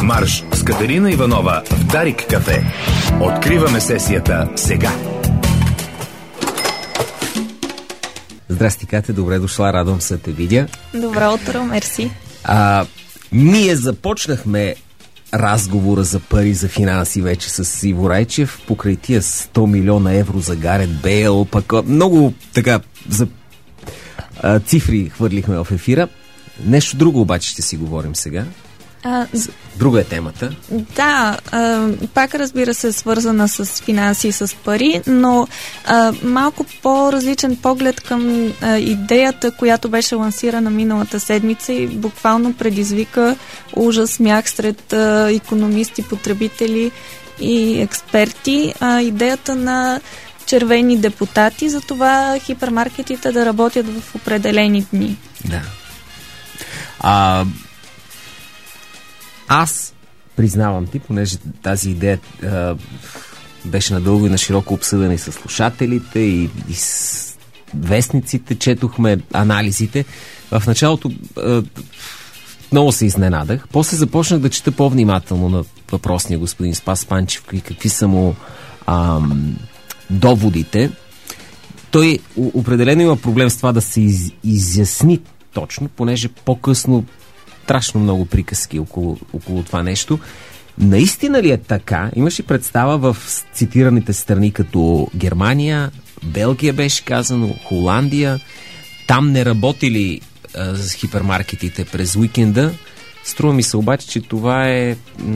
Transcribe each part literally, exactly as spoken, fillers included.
Марш с Катерина Иванова в Дарик кафе. Откриваме сесията сега. Здрасти, Кате, добре дошла, радвам се да те видя. Добро утро, мерси. А, ние започнахме разговора за пари, за финанси вече с Иво Райчев, покрай тия сто милиона евро за Гарет Бейл, пък много така за а, цифри хвърлихме в ефира. Нещо друго обаче ще си говорим сега. А, Друга е темата. Да, а, пак разбира се свързана с финанси и с пари, но а, малко по-различен поглед към а, идеята, която беше лансирана миналата седмица и буквално предизвика ужас, смях сред а, икономисти, потребители и експерти. А, идеята на червени депутати за това хипермаркетите да работят в определени дни. Да. А... Аз признавам ти, понеже тази идея а, беше надълго и на широко обсъдена и с слушателите, и, и с вестниците, четохме анализите. В началото а, много се изненадах. После започнах да чета по-внимателно на въпросния господин Спас Панчев и какви са му а, доводите. Той определено има проблем с това да се из, изясни точно, понеже по-късно страшно много приказки около, около това нещо. Наистина ли е така? Имаш ли представа в цитираните страни като Германия, Белгия беше казано, Холандия, там не работили а, с хипермаркетите през уикенда? Струва ми се обаче, че това е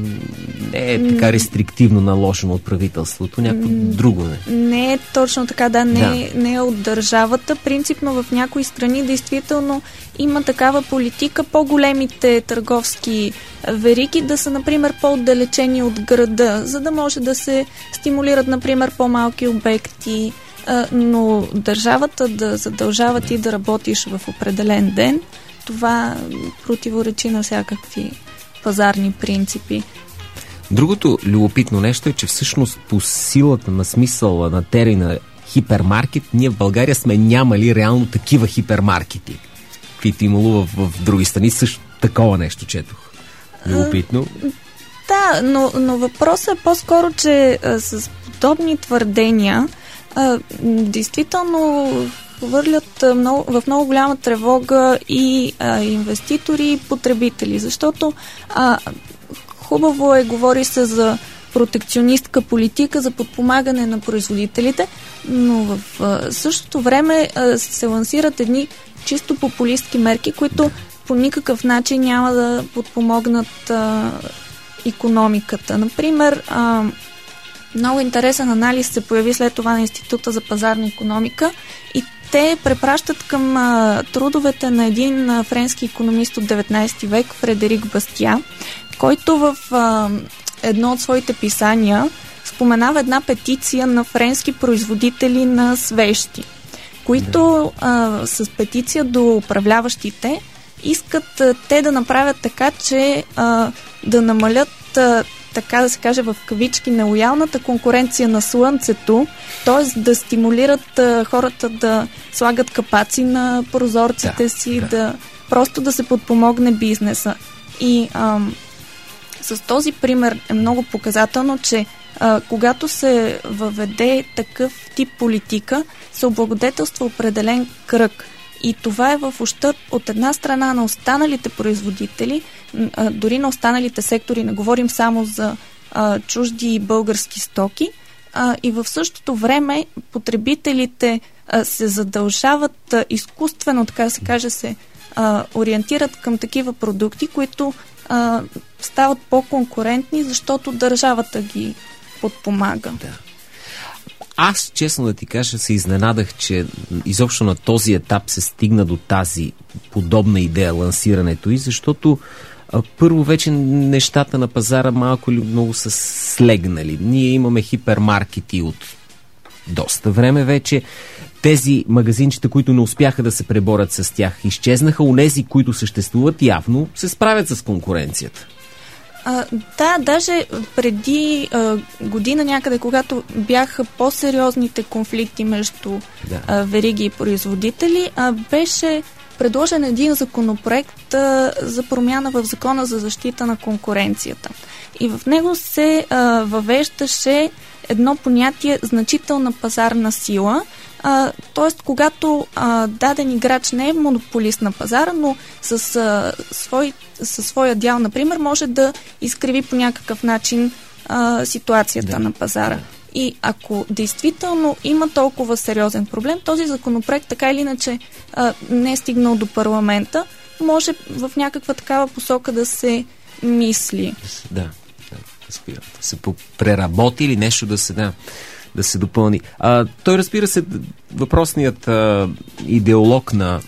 не е така рестриктивно наложено от правителството, някакво друго не. Не е точно така, да, не, да. Е, не е от държавата. Принципно в някои страни действително има такава политика по-големите търговски вериги да са, например, по-отдалечени от града, за да може да се стимулират, например, по-малки обекти, но държавата да задължава ти да работиш в определен ден, това противоречи на всякакви пазарни принципи. Другото любопитно нещо е, че всъщност по силата на смисъла на термина хипермаркет, ние в България сме нямали реално такива хипермаркети, каквито имало в, в други страни. Също такова нещо четох. Любопитно. А, да, но, но въпросът е по-скоро, че а, с подобни твърдения а, действително хвърлят много, в много голяма тревога и а, инвеститори, и потребители, защото а, хубаво е, говори се за протекционистка политика, за подпомагане на производителите, но в а, същото време а, се лансират едни чисто популистки мерки, които по никакъв начин няма да подпомогнат а, икономиката. Например, а, много интересен анализ се появи след това на Института за пазарна икономика и те препращат към а, трудовете на един а, френски икономист от деветнайсети век, Фредерик Бастия, който в а, едно от своите писания споменава една петиция на френски производители на свещи, които а, с петиция до управляващите искат а, те да направят така, че а, да намалят а, така да се каже в кавички нелоялната конкуренция на слънцето, т.е. да стимулират а, хората да слагат капаци на прозорците да, си, да. да просто да се подпомогне бизнеса. И а, с този пример е много показателно, че а, когато се въведе такъв тип политика, се облагодетелства определен кръг. И това е в ущърб от една страна на останалите производители, а, дори на останалите сектори, не говорим само за а, чужди и български стоки, а, и в същото време потребителите а, се задължават а, изкуствено, така да се каже, се а, ориентират към такива продукти, които а, стават по-конкурентни, защото държавата ги подпомага. Да. Аз, честно да ти кажа, се изненадах, че изобщо на този етап се стигна до тази подобна идея, лансирането и, защото а, първо вече нещата на пазара малко или много са слегнали. Ние имаме хипермаркети от доста време вече. Тези магазинчета, които не успяха да се преборят с тях, изчезнаха. Онези, които съществуват, явно се справят с конкуренцията. А, да, даже преди а, година някъде, когато бяха по-сериозните конфликти между да. а, вериги и производители, а, беше предложен един законопроект а, за промяна в Закона за защита на конкуренцията. И в него се а, въвеждаше едно понятие значителна пазарна сила, т.е. когато а, даден играч не е монополист на пазара, но с, а, свой, със своя дял, например, може да изкриви по някакъв начин а, ситуацията да. на пазара. И ако действително има толкова сериозен проблем, този законопроект така или иначе а, не е стигнал до парламента, може в някаква такава посока да се мисли. Да, да, разбира. Да се преработи или нещо да се, да, да се допълни. А, той, разбира се, въпросният а, идеолог на,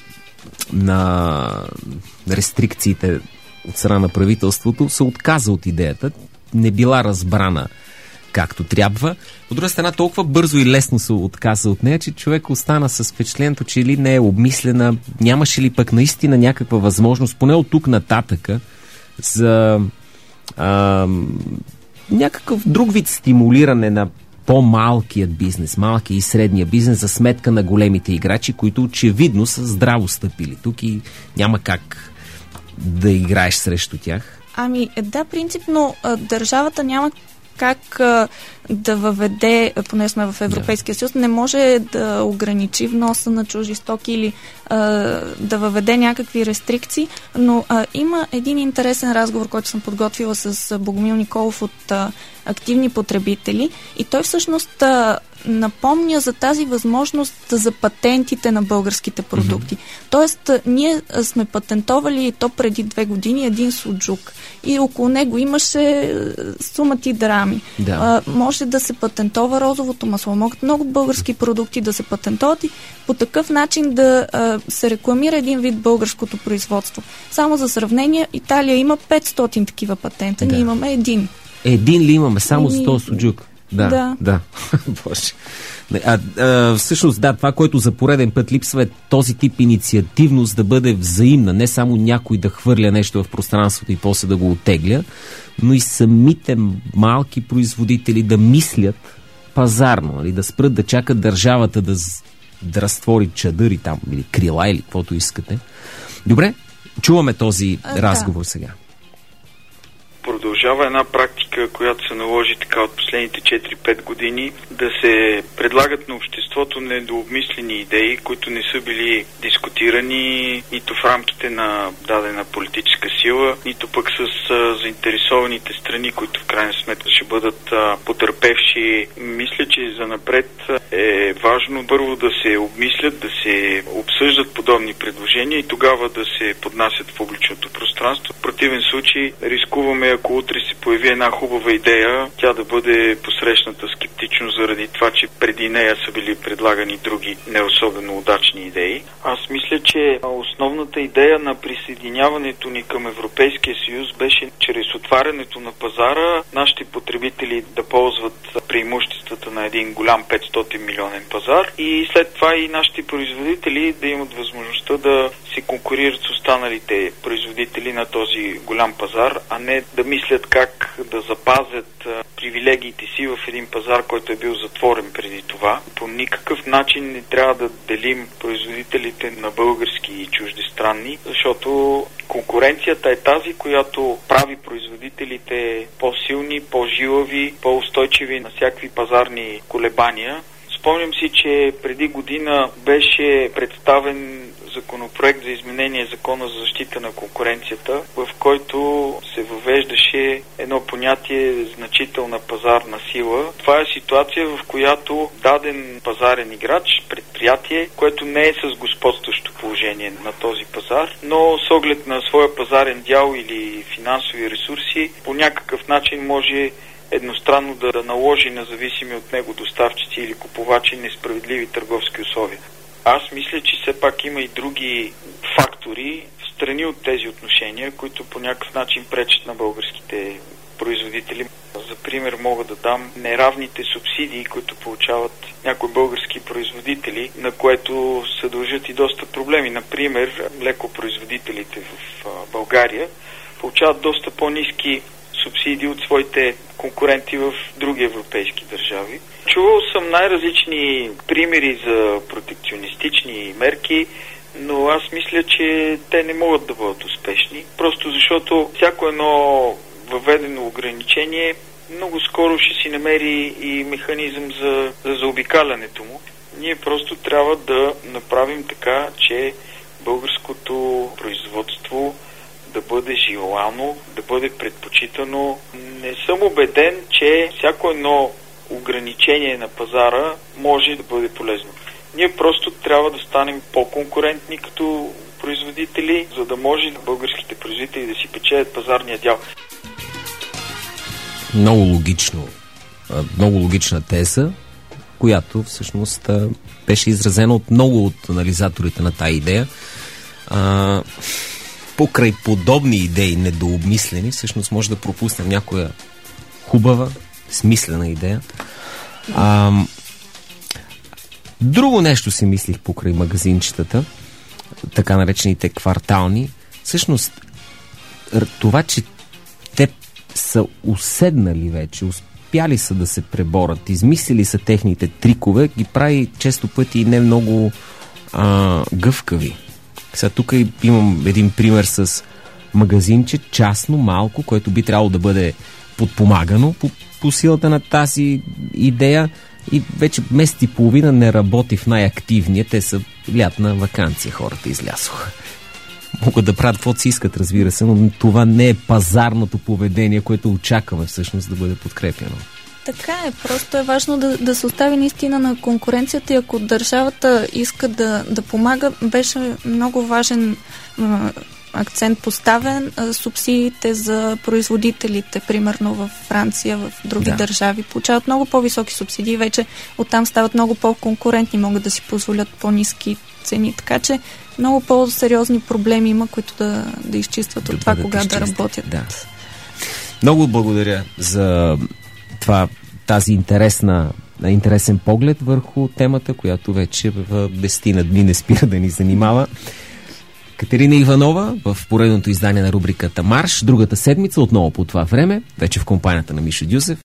на рестрикциите от страна на правителството се отказа от идеята. Не била разбрана както трябва. От друга страна, толкова бързо и лесно се отказа от нея, че човек остана с впечатлението, че ли не е обмислена, нямаше ли пък наистина някаква възможност, поне от тук нататъка, за а, някакъв друг вид стимулиране на по-малкият бизнес, малкия и средния бизнес за сметка на големите играчи, които очевидно са здраво стъпили тук и няма как да играеш срещу тях. Ами да, принципно държавата няма как а, да въведе, поне сме в Европейския съюз, не може да ограничи вноса на чужди стоки или а, да въведе някакви рестрикции, но а, има един интересен разговор, който съм подготвила с Богомил Николов от а, активни потребители и той всъщност а, напомня за тази възможност за патентите на българските продукти. Mm-hmm. Тоест, ние сме патентовали то преди две години един суджук и около него имаше сумати драми. Да. А, може да се патентова розовото масло. Могат много български продукти да се патентоват и по такъв начин да а, се рекламира един вид българското производство. Само за сравнение, Италия има петстотин такива патента, да. Ние имаме един. Един ли имаме? Само за този суджук? Да, да. да. Боже. А, а, всъщност, да, това, което за пореден път липсва е този тип инициативност да бъде взаимна. Не само някой да хвърля нещо в пространството и после да го оттегля, но и самите малки производители да мислят пазарно, нали, да спрат да чакат държавата да, да разтвори чадъри там, или крила, или каквото искате. Добре, чуваме този а, разговор да. Сега. Продължава една практика, която се наложи така от последните четири-пет години, да се предлагат на обществото недообмислени идеи, които не са били дискутирани нито в рамките на дадена политическа сила, нито пък с а, заинтересованите страни, които в крайна сметка ще бъдат а, потърпевши. Мисля, че занапред е важно първо да се обмислят, да се обсъждат подобни предложения и тогава да се поднасят в публичното пространство. В противен случай рискуваме, ако утре се появи една хубава идея, тя да бъде посрещната скептично заради това, че преди нея са били предлагани други не особено удачни идеи. Аз мисля, че основната идея на присъединяването ни към Европейския съюз беше чрез отварянето на пазара нашите потребители да ползват преимуществата на един голям петстотин милионен пазар и след това и нашите производители да имат възможността да се конкурират с останалите производители на този голям пазар, а не да мислят как да запазят привилегиите си в един пазар, който е бил затворен преди това. По никакъв начин не трябва да делим производителите на български и чуждестранни, защото конкуренцията е тази, която прави производителите по-силни, по-жилави, по-устойчиви на всякакви пазарни колебания. Спомням си, че преди година беше представен законопроект за изменение Закона за защита на конкуренцията, в който се въвеждаше едно понятие значителна пазарна сила. Това е ситуация, в която даден пазарен играч, предприятие, което не е с господстващо положение на този пазар, но с оглед на своя пазарен дял или финансови ресурси, по някакъв начин може едностранно да наложи на зависими от него доставчици или купувачи несправедливи търговски условия. Аз мисля, че все пак има и други фактори в страни от тези отношения, които по някакъв начин пречат на българските производители. За пример мога да дам неравните субсидии, които получават някои български производители, на което се дължат и доста проблеми. Например, млекопроизводителите в България получават доста по-ниски субсидии от своите конкуренти в други европейски държави. Чувал съм най-различни примери за протекционистични мерки, но аз мисля, че те не могат да бъдат успешни, просто защото всяко едно въведено ограничение много скоро ще си намери и механизъм за, за заобикалянето му. Ние просто трябва да направим така, че българското производство да бъде желано, да бъде предпочитано. Не съм убеден, че всяко едно ограничение на пазара може да бъде полезно. Ние просто трябва да станем по-конкурентни като производители, за да може българските производители да си печелят пазарния дял. Много логично, много логична теза, която всъщност беше изразена от много от анализаторите на тая идея. А, покрай подобни идеи, недообмислени, всъщност може да пропуснем някоя хубава, смислена идея. А, друго нещо си мислих покрай магазинчетата, така наречените квартални. Всъщност, това, че те са уседнали вече, успяли са да се преборят, измислили са техните трикове, ги прави често пъти и не много а, гъвкави. Сега тук имам един пример с магазинче, частно, малко, което би трябвало да бъде подпомагано по, по силата на тази идея и вече месец и половина не работи в най-активния. Те са лятна ваканция, хората излязоха. Могат да правят каквото си искат, разбира се, но това не е пазарното поведение, което очакваме всъщност да бъде подкрепено. Така е, просто е важно да, да се остави наистина на конкуренцията и ако държавата иска да, да помага, беше много важен а, акцент поставен а, субсидиите за производителите, примерно в Франция, в други да. държави, получават много по-високи субсидии, вече оттам стават много по-конкурентни, могат да си позволят по-ниски цени, така че много по-сериозни проблеми има, които да, да изчистват да от това, кога изчисти. да работят. Да. Много благодаря за това, тази интересна, интересен поглед върху темата, която вече в десетина дни не спира да ни занимава. Катерина Иванова в поредното издание на рубриката Марш, другата седмица, отново по това време, вече в компанията на Мишо Дюсев.